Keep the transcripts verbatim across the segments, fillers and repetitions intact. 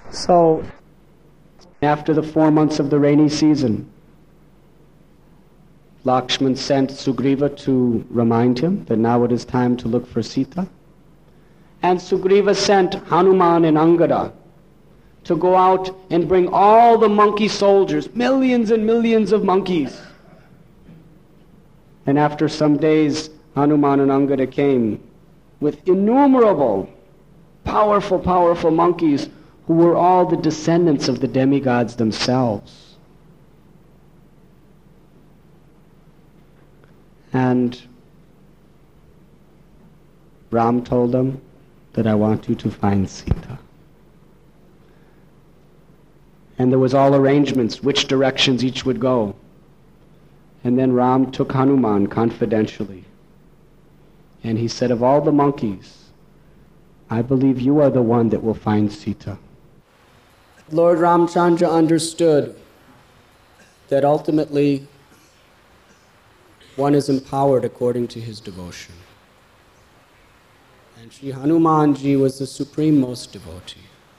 So, after the four months of the rainy season, Lakshman sent Sugriva to remind him that now it is time to look for Sita. And Sugriva sent Hanuman and Angada to go out and bring all the monkey soldiers, millions and millions of monkeys. And after some days, Hanuman and Angada came with innumerable, powerful, powerful monkeys who were all the descendants of the demigods themselves. And Ram told them that I want you to find Sita. And there was all arrangements, which directions each would go. And then Ram took Hanuman confidentially. And he said, of all the monkeys, I believe you are the one that will find Sita. Lord Ramchandra understood that ultimately one is empowered according to his devotion. And Sri Hanumanji was the supreme most devotee.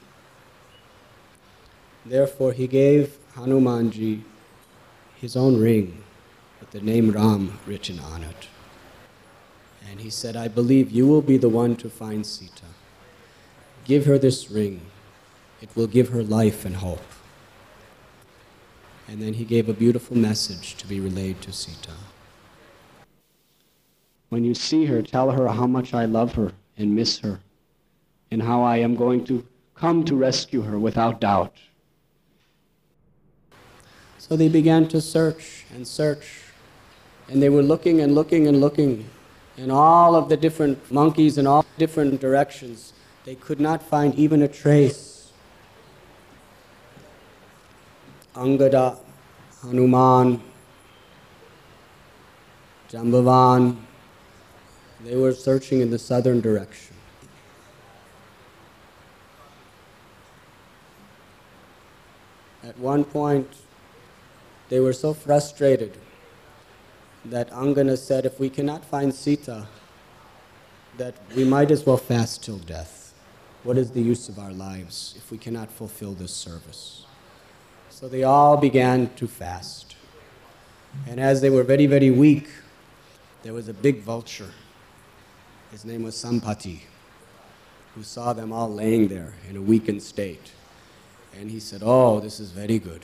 Therefore he gave Hanumanji his own ring with the name Ram written on it. And he said, I believe you will be the one to find Sita. Give her this ring. It will give her life and hope. And then he gave a beautiful message to be relayed to Sita. When you see her, tell her how much I love her and miss her, and how I am going to come to rescue her without doubt. So they began to search and search, and they were looking and looking and looking in all of the different monkeys in all different directions. They could not find even a trace. Angada, Hanuman, Jambavan, they were searching in the southern direction. At one point, they were so frustrated that Angana said, if we cannot find Sita, that we might as well fast till death. What is the use of our lives if we cannot fulfill this service? So they all began to fast. And as they were very, very weak, there was a big vulture. His name was Sampati, who saw them all laying there in a weakened state. And he said, oh, this is very good.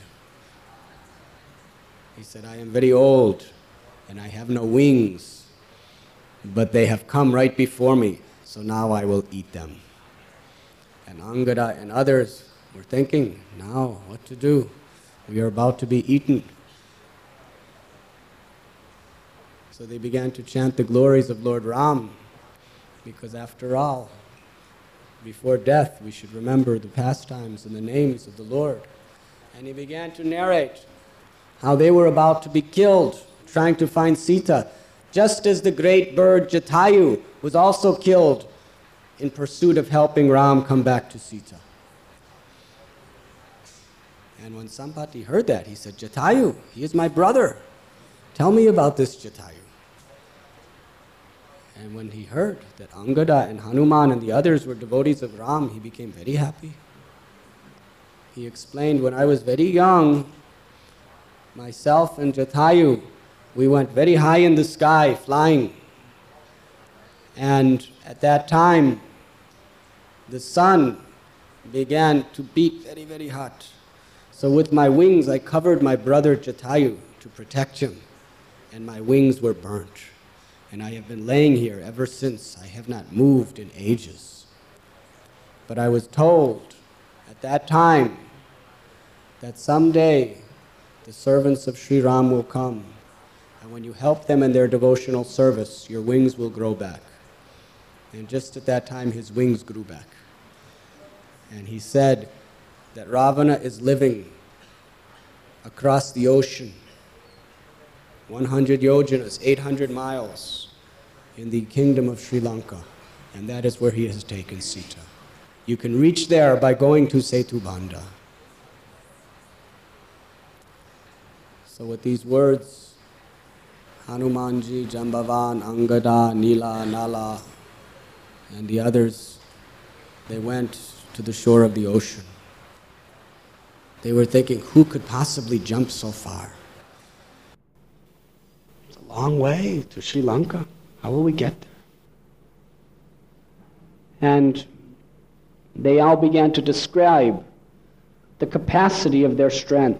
He said, I am very old, and I have no wings, but they have come right before me, so now I will eat them. And Angada and others were thinking, now what to do? We are about to be eaten. So they began to chant the glories of Lord Ram, because after all, before death, we should remember the pastimes and the names of the Lord. And he began to narrate how they were about to be killed, trying to find Sita, just as the great bird Jatayu was also killed in pursuit of helping Ram come back to Sita. And when Sampati heard that, he said, Jatayu, he is my brother. Tell me about this Jatayu. And when he heard that Angada and Hanuman and the others were devotees of Ram, he became very happy. He explained, when I was very young, myself and Jatayu, we went very high in the sky, flying. And at that time, the sun began to beat very, very hot. So with my wings, I covered my brother Jatayu to protect him, and my wings were burnt. And I have been laying here ever since. I have not moved in ages. But I was told at that time that someday the servants of Sri Ram will come, and when you help them in their devotional service, your wings will grow back. And just at that time, his wings grew back. And he said that Ravana is living across the ocean, one hundred yojanas, eight hundred miles, in the kingdom of Sri Lanka, and that is where he has taken Sita. You can reach there by going to Setubanda. So with these words, Hanumanji, Jambavan, Angada, Nila, Nala, and the others, they went to the shore of the ocean. They were thinking, who could possibly jump so far? It's a long way to Sri Lanka. How will we get there? And they all began to describe the capacity of their strength.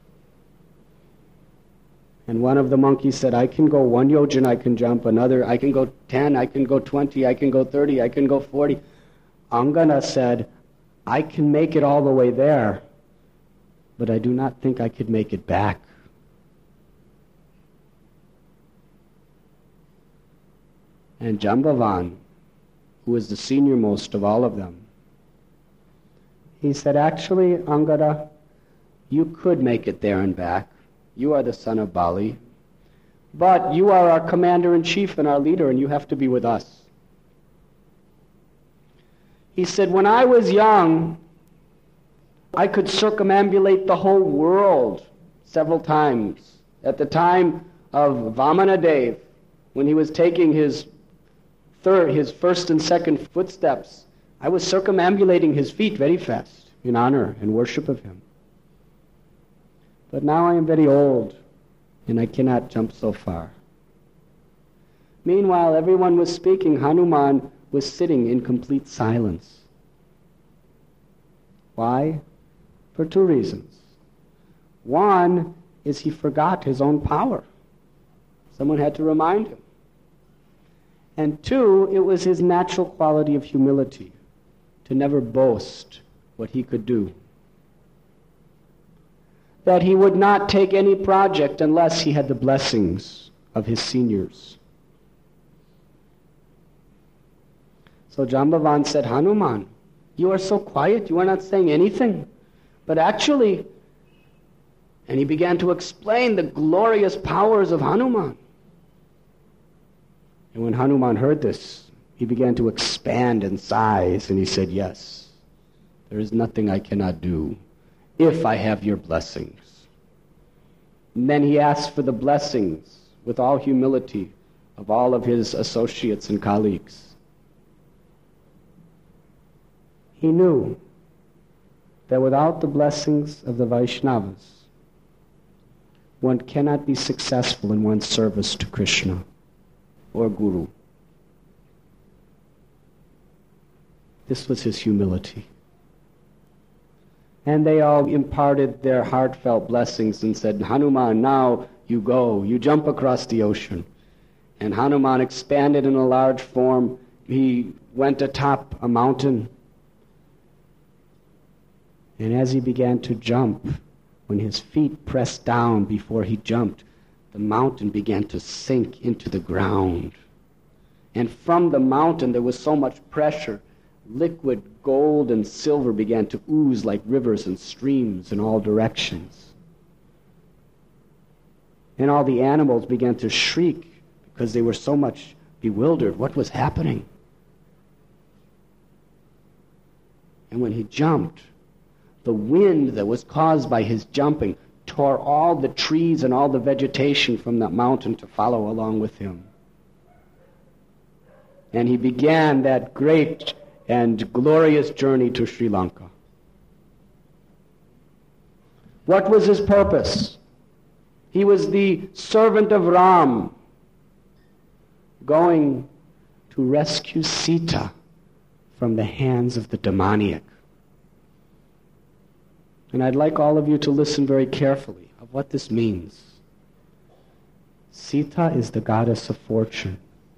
And one of the monkeys said, I can go one yojan, I can jump. Another, I can go ten, I can go twenty, I can go thirty, I can go forty. Angana said, I can make it all the way there, but I do not think I could make it back. And Jambavan, who was the senior most of all of them, he said, actually, Angada, you could make it there and back. You are the son of Bali. But you are our commander-in-chief and our leader, and you have to be with us. He said, when I was young, I could circumambulate the whole world several times. At the time of Vamanadev, when he was taking his third, his first and second footsteps, I was circumambulating his feet very fast in honor and worship of him. But now I am very old, and I cannot jump so far. Meanwhile, everyone was speaking. Hanuman was sitting in complete silence. Why? For two reasons. One is he forgot his own power. Someone had to remind him. And two, it was his natural quality of humility, to never boast what he could do. That he would not take any project unless he had the blessings of his seniors. So Jambavan said, Hanuman, you are so quiet, you are not saying anything. But actually, and he began to explain the glorious powers of Hanuman. And when Hanuman heard this, he began to expand in size, and he said, yes, there is nothing I cannot do if I have your blessings. And then he asked for the blessings with all humility of all of his associates and colleagues. He knew that without the blessings of the Vaishnavas, one cannot be successful in one's service to Krishna or Guru. This was his humility. And they all imparted their heartfelt blessings and said, Hanuman, now you go, you jump across the ocean. And Hanuman expanded in a large form. He went atop a mountain. And as he began to jump, when his feet pressed down before he jumped, the mountain began to sink into the ground. And from the mountain there was so much pressure, liquid gold and silver began to ooze like rivers and streams in all directions. And all the animals began to shriek because they were so much bewildered. What was happening? And when he jumped, the wind that was caused by his jumping tore all the trees and all the vegetation from that mountain to follow along with him. And he began that great and glorious journey to Sri Lanka. What was his purpose? He was the servant of Ram, going to rescue Sita from the hands of the demoniac. And I'd like all of you to listen very carefully of what this means. Sita is the goddess of fortune.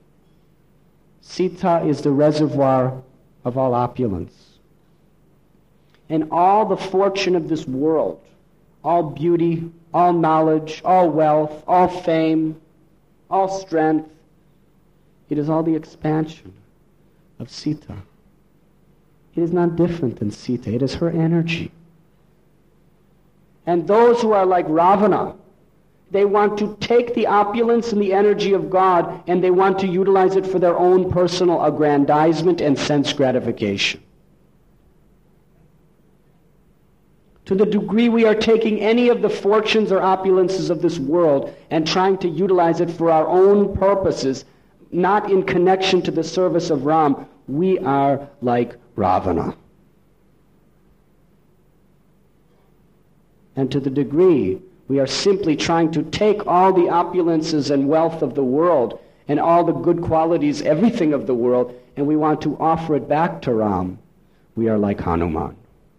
Sita is the reservoir of all opulence. And all the fortune of this world, all beauty, all knowledge, all wealth, all fame, all strength, it is all the expansion of Sita. It is not different than Sita. It is her energy. And those who are like Ravana, they want to take the opulence and the energy of God and they want to utilize it for their own personal aggrandizement and sense gratification. To the degree we are taking any of the fortunes or opulences of this world and trying to utilize it for our own purposes, not in connection to the service of Ram, we are like Ravana. And to the degree we are simply trying to take all the opulences and wealth of the world and all the good qualities, everything of the world, and we want to offer it back to Ram, we are like Hanuman.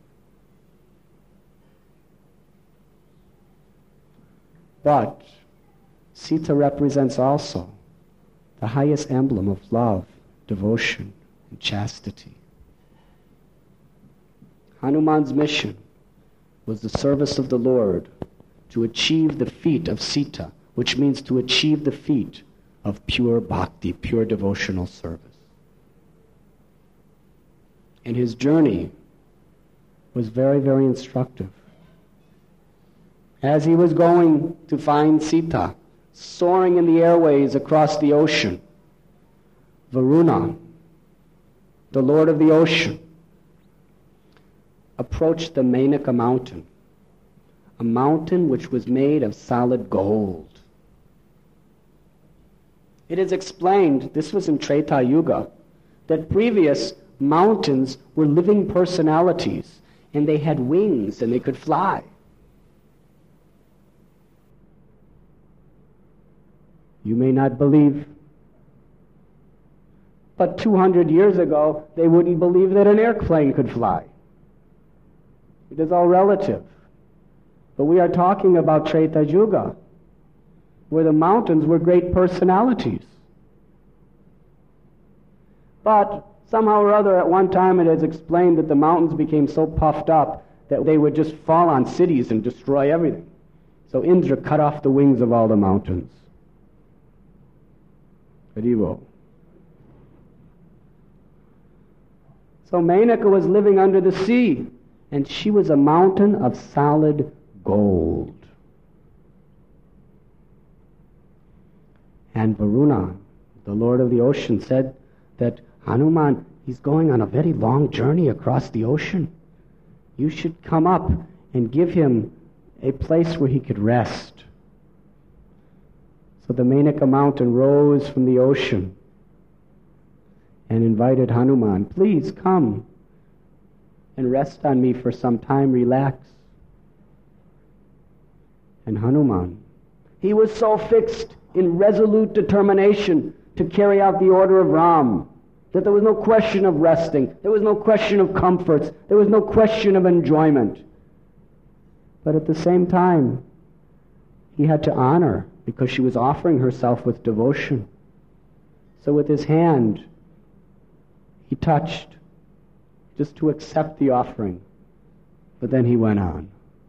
But Sita represents also the highest emblem of love, devotion, and chastity. Hanuman's mission was the service of the Lord to achieve the feat of Sita, which means to achieve the feat of pure bhakti, pure devotional service. And his journey was very, very instructive. As he was going to find Sita, soaring in the airways across the ocean, Varuna, the Lord of the ocean, approached the Menaka mountain, a mountain which was made of solid gold. It is explained, this was in Treta Yuga, that previous mountains were living personalities, and they had wings and they could fly. You may not believe, but two hundred years ago, they wouldn't believe that an airplane could fly. It is all relative. But we are talking about Treta Yuga, where the mountains were great personalities. But somehow or other, at one time it is explained that the mountains became so puffed up that they would just fall on cities and destroy everything. So Indra cut off the wings of all the mountains. Haribo. So Menaka was living under the sea, and she was a mountain of solid gold. And Varuna, the Lord of the ocean, said that Hanuman, he's going on a very long journey across the ocean. You should come up and give him a place where he could rest. So the Menaka mountain rose from the ocean and invited Hanuman, please come and rest on me for some time, relax. And Hanuman, he was so fixed in resolute determination to carry out the order of Ram that there was no question of resting, there was no question of comforts, there was no question of enjoyment. But at the same time, he had to honor, because she was offering herself with devotion. So with his hand, he touched, just to accept the offering. But then he went on.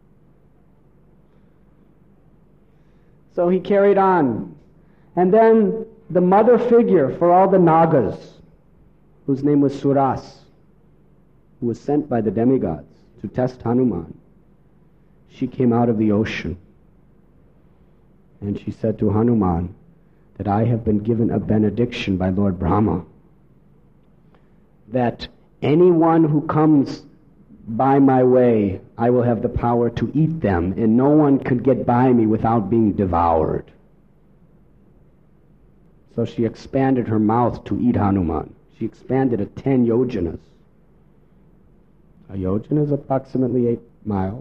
So he carried on. And then the mother figure for all the Nagas, whose name was Suras, who was sent by the demigods to test Hanuman, she came out of the ocean. And she said to Hanuman that I have been given a benediction by Lord Brahma that anyone who comes by my way, I will have the power to eat them, and no one could get by me without being devoured. So she expanded her mouth to eat Hanuman. She expanded it ten yojanas. A yojana is approximately eight miles.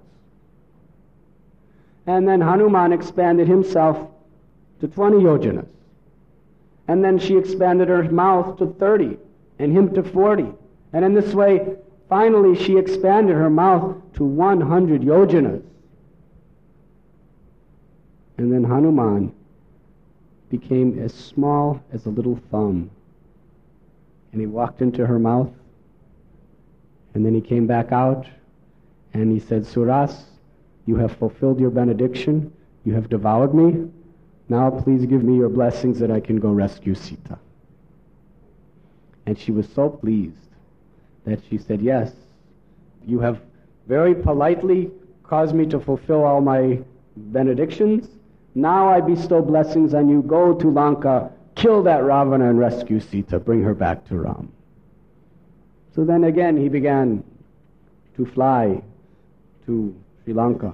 And then Hanuman expanded himself to twenty yojanas. And then she expanded her mouth to thirty, and him to forty. And in this way, finally she expanded her mouth to one hundred yojanas. And then Hanuman became as small as a little thumb. And he walked into her mouth, and then he came back out, and he said, Suras, you have fulfilled your benediction. You have devoured me. Now please give me your blessings that I can go rescue Sita. And she was so pleased that she said, yes, you have very politely caused me to fulfill all my benedictions. Now I bestow blessings on you. Go to Lanka, kill that Ravana and rescue Sita. Bring her back to Ram. So then again he began to fly to Sri Lanka.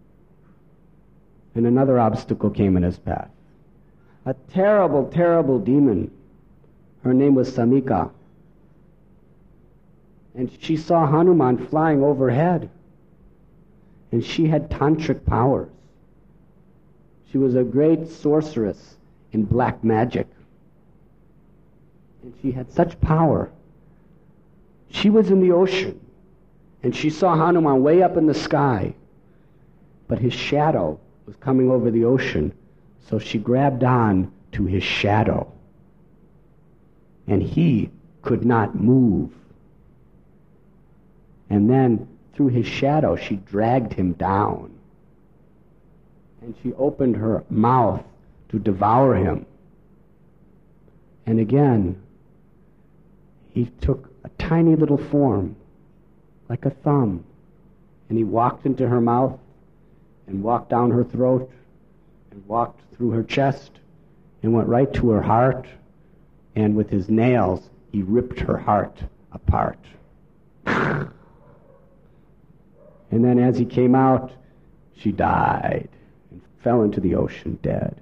And another obstacle came in his path. A terrible, terrible demon. Her name was Samika. And she saw Hanuman flying overhead. and she had tantric powers. She was a great sorceress in black magic. And she had such power. She was in the ocean, and she saw Hanuman way up in the sky, but his shadow was coming over the ocean, so she grabbed on to his shadow, and he could not move. And then, through his shadow, she dragged him down, and she opened her mouth to devour him. And again, he took a tiny little form, like a thumb, and he walked into her mouth, and walked down her throat, and walked through her chest, and went right to her heart, and with his nails, he ripped her heart apart. And then as he came out, she died and fell into the ocean dead.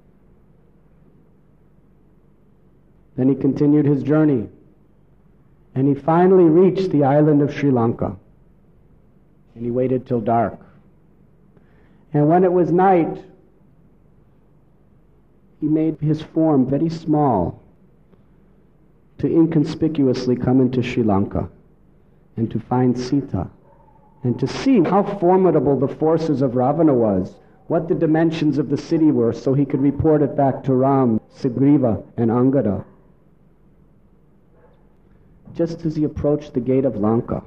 Then he continued his journey, and he finally reached the island of Sri Lanka. And he waited till dark. And when it was night, he made his form very small to inconspicuously come into Sri Lanka and to find Sita and to see how formidable the forces of Ravana was, what the dimensions of the city were, so he could report it back to Ram, Sugriva, and Angada. Just as he approached the gate of Lanka,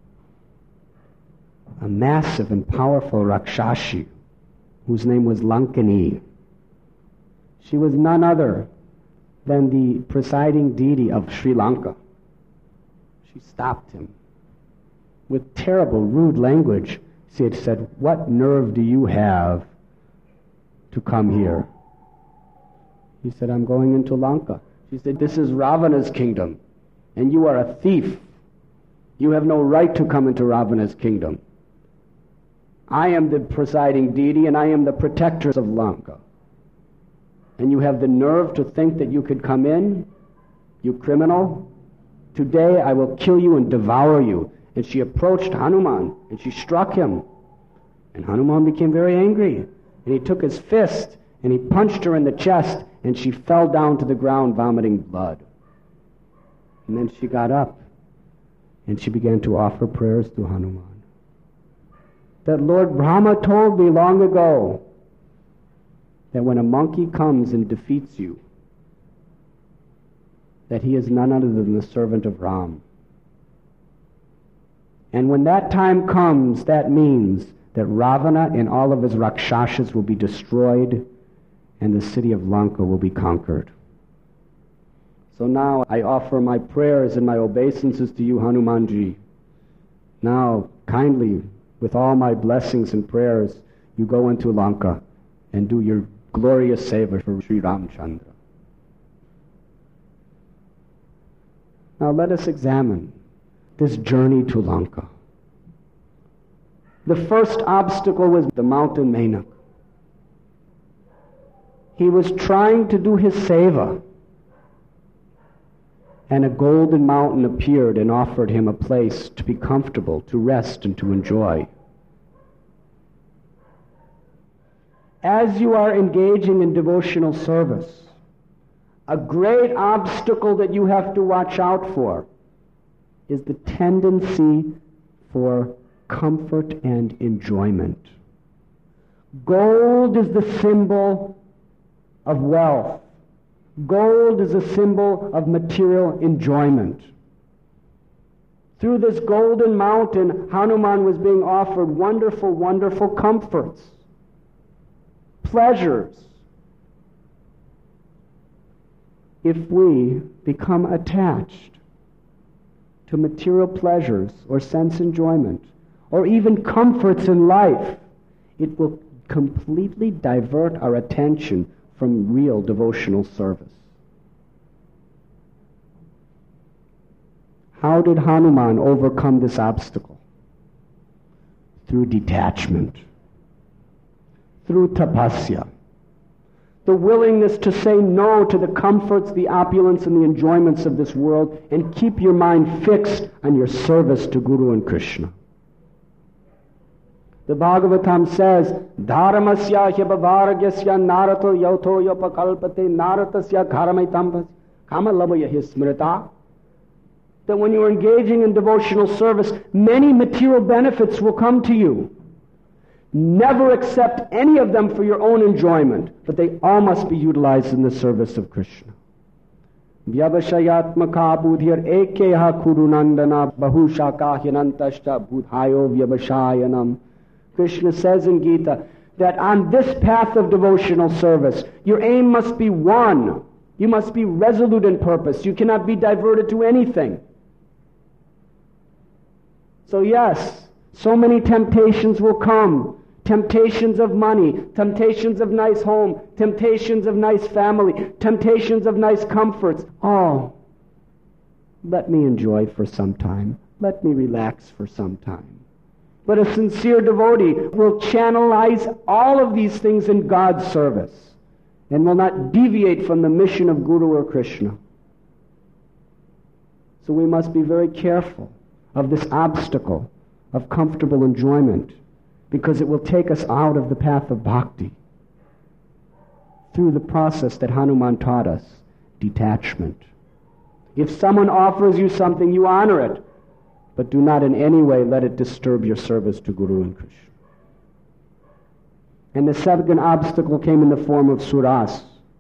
a massive and powerful Rakshashi, whose name was Lankini. She was none other than the presiding deity of Sri Lanka. She stopped him. With terrible, rude language, she had said, "What nerve do you have to come here?" He said, "I'm going into Lanka." She said, "This is Ravana's kingdom, and you are a thief. You have no right to come into Ravana's kingdom. I am the presiding deity, and I am the protector of Lanka. And you have the nerve to think that you could come in? You criminal! Today I will kill you and devour you." And she approached Hanuman, and she struck him. And Hanuman became very angry. And he took his fist, and he punched her in the chest, and she fell down to the ground, vomiting blood. And then she got up, and she began to offer prayers to Hanuman. That Lord Brahma told me long ago that when a monkey comes and defeats you, that he is none other than the servant of Ram. And when that time comes, that means that Ravana and all of his Rakshashas will be destroyed, and the city of Lanka will be conquered. So now I offer my prayers and my obeisances to you, Hanumanji. Now, kindly, with all my blessings and prayers, you go into Lanka and do your glorious seva for Sri Ramchandra. Now let us examine this journey to Lanka. The first obstacle was the mountain Menak. He was trying to do his seva, and a golden mountain appeared and offered him a place to be comfortable, to rest, and to enjoy. As you are engaging in devotional service, a great obstacle that you have to watch out for is the tendency for comfort and enjoyment. Gold is the symbol of wealth. Gold is a symbol of material enjoyment. Through this golden mountain, Hanuman was being offered wonderful, wonderful comforts, pleasures. If we become attached to material pleasures or sense enjoyment, or even comforts in life, it will completely divert our attention from real devotional service. How did Hanuman overcome this obstacle? Through detachment, through tapasya, the willingness to say no to the comforts, the opulence, and the enjoyments of this world, and keep your mind fixed on your service to Guru and Krishna. The Bhagavatam says, Dharmasya hyabhavaragyasya narato yoto yopakalpate naratasya karamaitam kamalabaya smrita. That when you're engaging in devotional service, many material benefits will come to you. Never accept any of them for your own enjoyment, but they all must be utilized in the service of Krishna. Vyavashayatmaka budhir ekeha kurunandana bahushaka hyanantashta budhayo vyavashayanam. Krishna says in Gita that on this path of devotional service, your aim must be one. You must be resolute in purpose. You cannot be diverted to anything. So yes, so many temptations will come. Temptations of money, temptations of nice home, temptations of nice family, temptations of nice comforts. Oh, let me enjoy for some time. Let me relax for some time. But a sincere devotee will channelize all of these things in God's service and will not deviate from the mission of Guru or Krishna. So we must be very careful of this obstacle of comfortable enjoyment, because it will take us out of the path of bhakti through the process that Hanuman taught us, detachment. If someone offers you something, you honor it, but do not in any way let it disturb your service to Guru and Krishna. And the second obstacle came in the form of suras,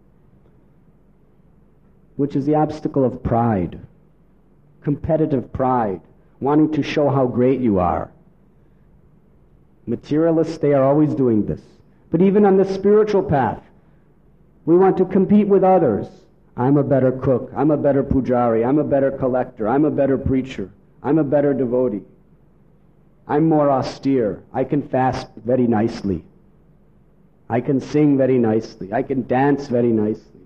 which is the obstacle of pride, competitive pride, wanting to show how great you are. Materialists, they are always doing this. But even on the spiritual path, we want to compete with others. I'm a better cook. I'm a better pujari. I'm a better collector. I'm a better preacher. I'm a better devotee. I'm more austere. I can fast very nicely. I can sing very nicely. I can dance very nicely.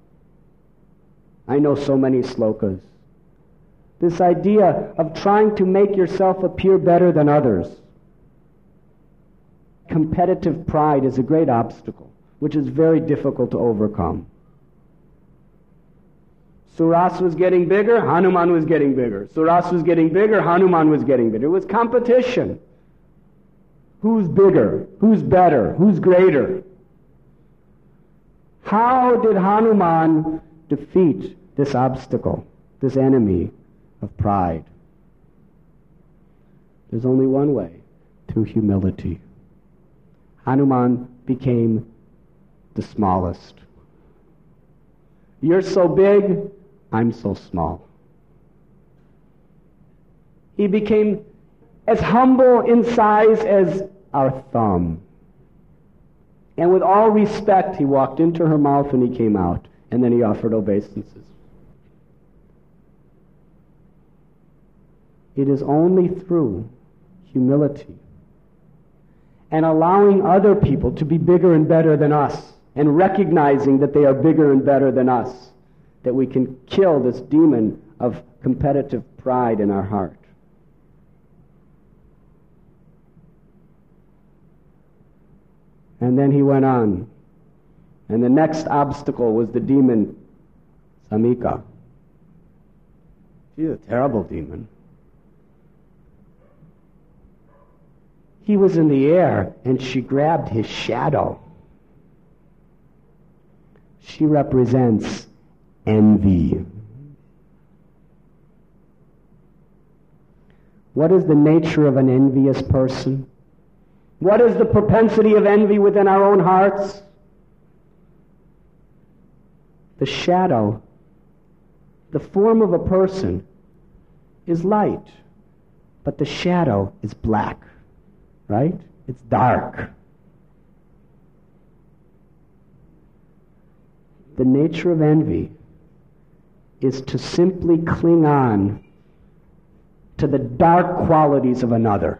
I know so many slokas. This idea of trying to make yourself appear better than others. Competitive pride is a great obstacle, which is very difficult to overcome. Suras was getting bigger, Hanuman was getting bigger. Suras was getting bigger, Hanuman was getting bigger. It was competition. Who's bigger? Who's better? Who's greater? How did Hanuman defeat this obstacle, this enemy of pride? There's only one way, through humility. Hanuman became the smallest. You're so big, I'm so small. He became as humble in size as our thumb. And with all respect, he walked into her mouth and he came out, and then he offered obeisances. It is only through humility and allowing other people to be bigger and better than us, and recognizing that they are bigger and better than us, that we can kill this demon of competitive pride in our heart. And then he went on, and the next obstacle was the demon Samika. She's a terrible demon. He was in the air, and she grabbed his shadow. She represents envy. What is the nature of an envious person? What is the propensity of envy within our own hearts? The shadow, the form of a person, is light, but the shadow is black. Right? It's dark. The nature of envy is to simply cling on to the dark qualities of another,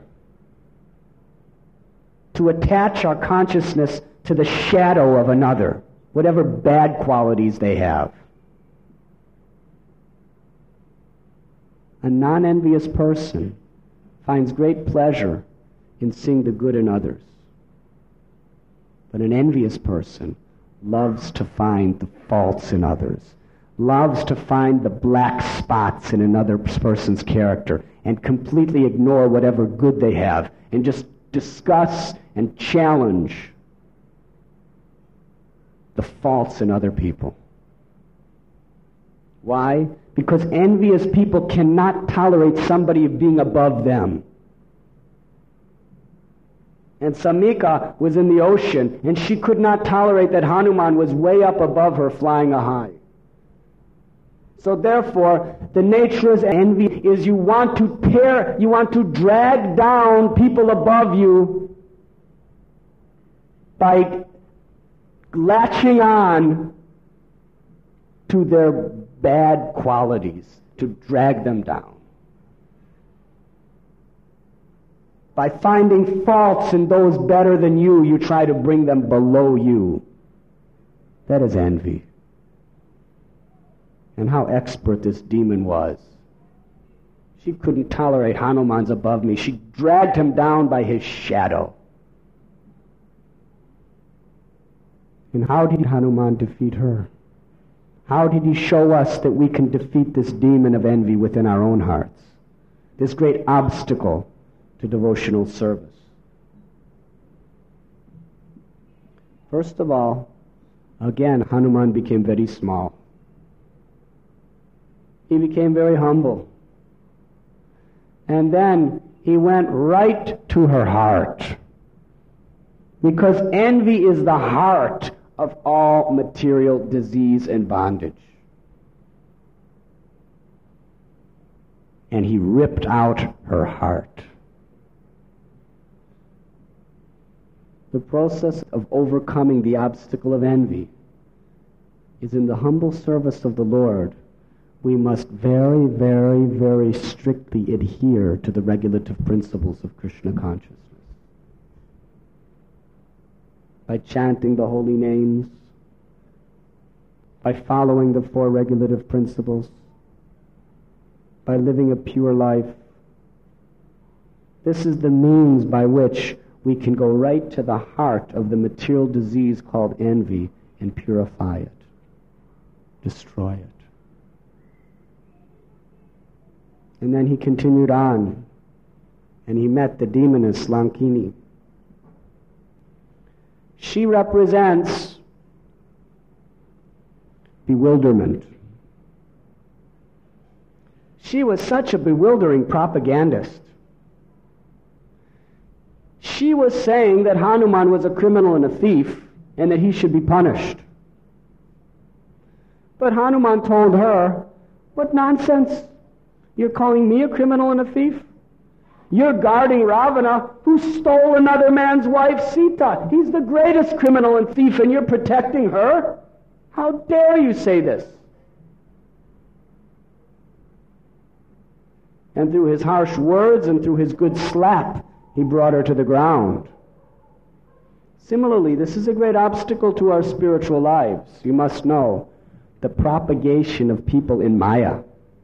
to attach our consciousness to the shadow of another, whatever bad qualities they have. A non-envious person finds great pleasure in seeing the good in others. But an envious person loves to find the faults in others, loves to find the black spots in another person's character, and completely ignore whatever good they have, and just discuss and challenge the faults in other people. Why? Because envious people cannot tolerate somebody being above them. And Samika was in the ocean, and she could not tolerate that Hanuman was way up above her flying a high. So therefore, the nature of envy is you want to tear, you want to drag down people above you by latching on to their bad qualities, to drag them down. By finding faults in those better than you, you try to bring them below you. That is envy. And how expert this demon was. She couldn't tolerate Hanuman's above me. She dragged him down by his shadow. And how did Hanuman defeat her? How did he show us that we can defeat this demon of envy within our own hearts? This great obstacle to devotional service. First of all, again, Hanuman became very small. He became very humble. And then he went right to her heart. Because envy is the heart of all material disease and bondage. And he ripped out her heart. The process of overcoming the obstacle of envy is in the humble service of the Lord. We must very, very, very strictly adhere to the regulative principles of Krishna consciousness. By chanting the holy names, by following the four regulative principles, by living a pure life. This is the means by which we can go right to the heart of the material disease called envy and purify it, destroy it. And then he continued on, and he met the demoness Lankini. She represents bewilderment. She was such a bewildering propagandist. She was saying that Hanuman was a criminal and a thief, and that he should be punished. But Hanuman told her, "What nonsense! You're calling me a criminal and a thief? You're guarding Ravana, who stole another man's wife, Sita. He's the greatest criminal and thief, and you're protecting her? How dare you say this?" And through his harsh words and through his good slap, he brought her to the ground. Similarly, this is a great obstacle to our spiritual lives. You must know the propagation of people in Maya.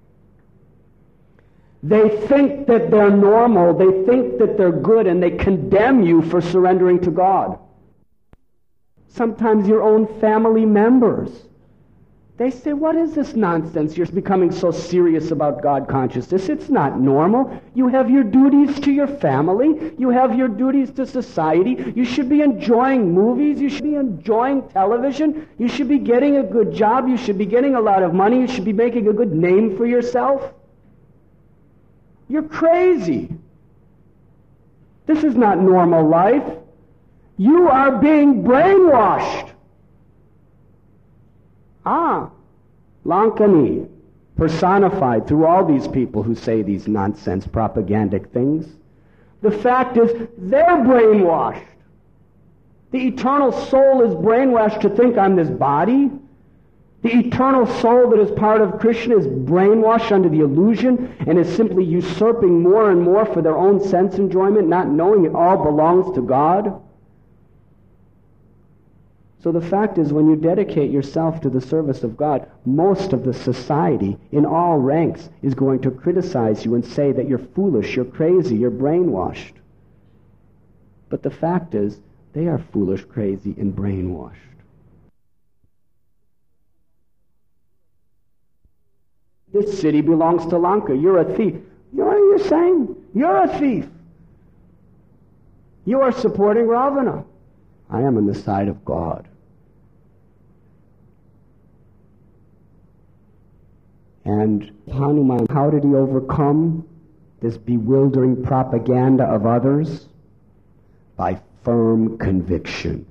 They think that they're normal, they think that they're good, and they condemn you for surrendering to God. Sometimes your own family members. They say, "What is this nonsense? You're becoming so serious about God consciousness. It's not normal. You have your duties to your family. You have your duties to society. You should be enjoying movies. You should be enjoying television. You should be getting a good job. You should be getting a lot of money. You should be making a good name for yourself. You're crazy. This is not normal life. You are being brainwashed." Ah, Lankini, personified through all these people who say these nonsense propagandic things. The fact is, they're brainwashed. The eternal soul is brainwashed to think I'm this body. The eternal soul that is part of Krishna is brainwashed under the illusion and is simply usurping more and more for their own sense enjoyment, not knowing it all belongs to God. So the fact is, when you dedicate yourself to the service of God, most of the society in all ranks is going to criticize you and say that you're foolish, you're crazy, you're brainwashed. But the fact is, they are foolish, crazy, and brainwashed. This city belongs to Lanka. You're a thief. You know what you're saying? You're a thief. You are supporting Ravana. I am on the side of God. And Hanuman, how did he overcome this bewildering propaganda of others? By firm conviction.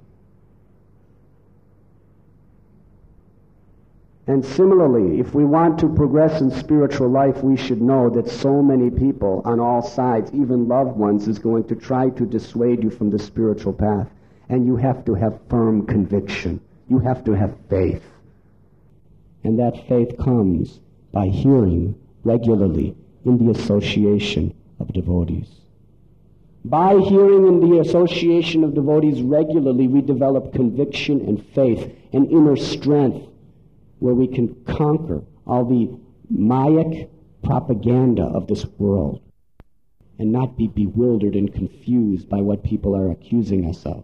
And similarly, if we want to progress in spiritual life, we should know that so many people on all sides, even loved ones, is going to try to dissuade you from the spiritual path. And you have to have firm conviction. You have to have faith. And that faith comes by hearing regularly in the association of devotees. By hearing in the association of devotees regularly, we develop conviction and faith and inner strength where we can conquer all the Mayic propaganda of this world and not be bewildered and confused by what people are accusing us of.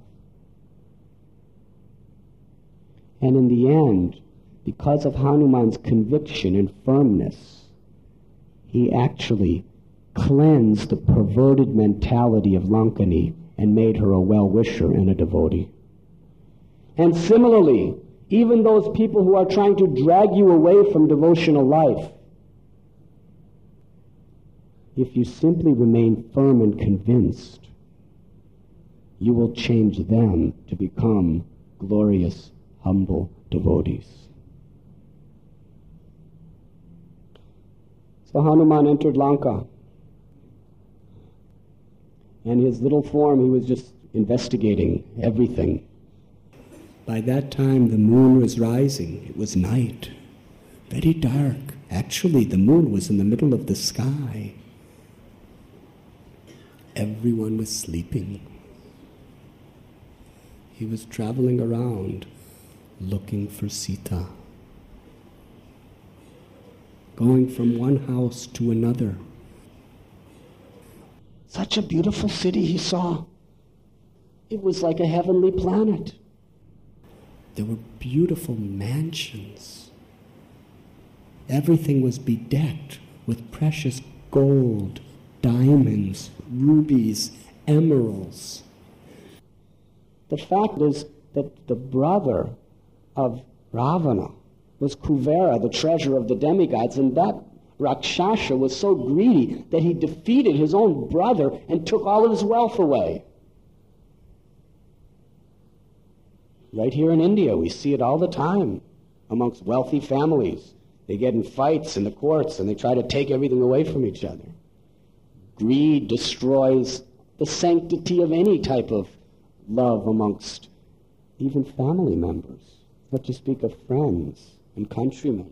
And in the end, because of Hanuman's conviction and firmness, he actually cleansed the perverted mentality of Lankani and made her a well-wisher and a devotee. And similarly, even those people who are trying to drag you away from devotional life, if you simply remain firm and convinced, you will change them to become glorious, humble devotees. So Hanuman entered Lanka. And his little form, he was just investigating everything. By that time, the moon was rising. It was night, very dark. Actually, the moon was in the middle of the sky. Everyone was sleeping. He was traveling around looking for Sita, going from one house to another. Such a beautiful city he saw. It was like a heavenly planet. There were beautiful mansions. Everything was bedecked with precious gold, diamonds, rubies, emeralds. The fact is that the brother of Ravana was Kuvera, the treasurer of the demigods, and that Rakshasa was so greedy that he defeated his own brother and took all of his wealth away. Right here in India, we see it all the time amongst wealthy families. They get in fights in the courts and they try to take everything away from each other. Greed destroys the sanctity of any type of love amongst even family members, not to speak of friends and countrymen.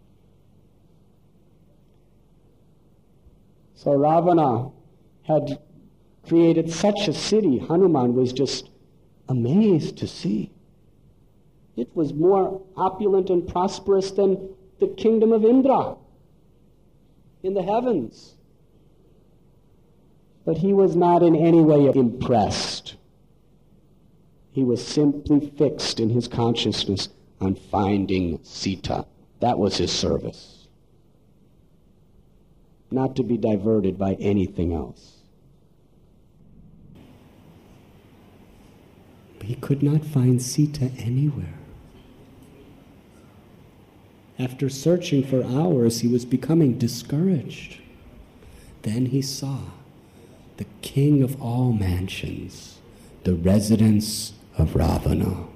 So Ravana had created such a city, Hanuman was just amazed to see. It was more opulent and prosperous than the kingdom of Indra in the heavens. But he was not in any way impressed. He was simply fixed in his consciousness on finding Sita. That was his service. Not to be diverted by anything else. But he could not find Sita anywhere. After searching for hours, he was becoming discouraged. Then he saw the king of all mansions, the residence of Ravana.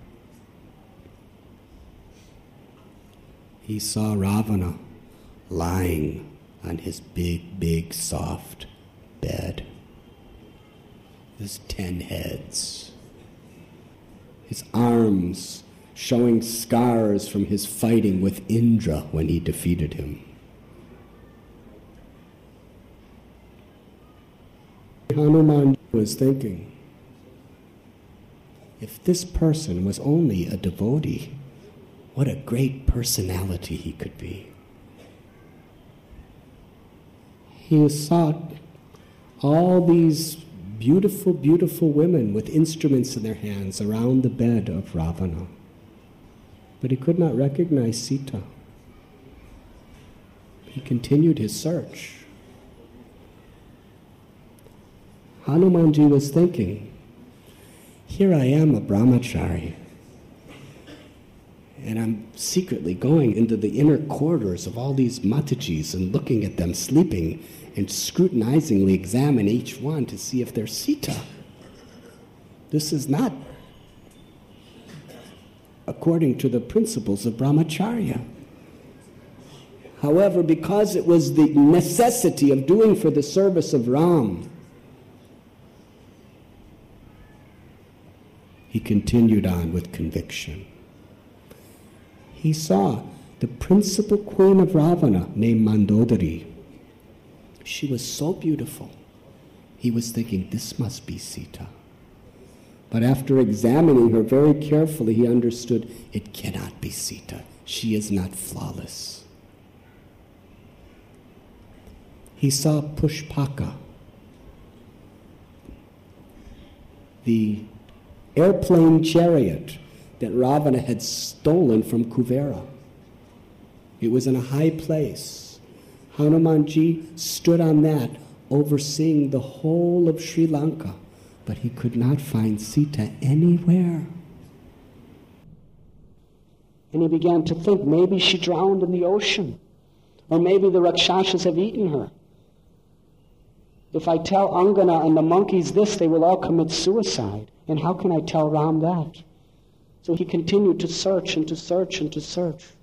He saw Ravana lying on his big, big, soft bed. His ten heads. His arms showing scars from his fighting with Indra when he defeated him. Hanuman was thinking, if this person was only a devotee, what a great personality he could be. He saw all these beautiful, beautiful women with instruments in their hands around the bed of Ravana. But he could not recognize Sita. He continued his search. Hanumanji was thinking, here I am, a brahmachari, and I'm secretly going into the inner corridors of all these Matajis and looking at them sleeping and scrutinizingly examine each one to see if they're Sita. This is not according to the principles of brahmacharya. However, because it was the necessity of doing for the service of Ram, he continued on with conviction. He saw the principal queen of Ravana, named Mandodari. She was so beautiful. He was thinking, this must be Sita. But after examining her very carefully, he understood it cannot be Sita. She is not flawless. He saw Pushpaka, the airplane chariot that Ravana had stolen from Kuvera. It was in a high place. Hanumanji stood on that, overseeing the whole of Sri Lanka, but he could not find Sita anywhere. And he began to think, maybe she drowned in the ocean, or maybe the Rakshasas have eaten her. If I tell Angana and the monkeys this, they will all commit suicide. And how can I tell Ram that? So he continued to search and to search and to search.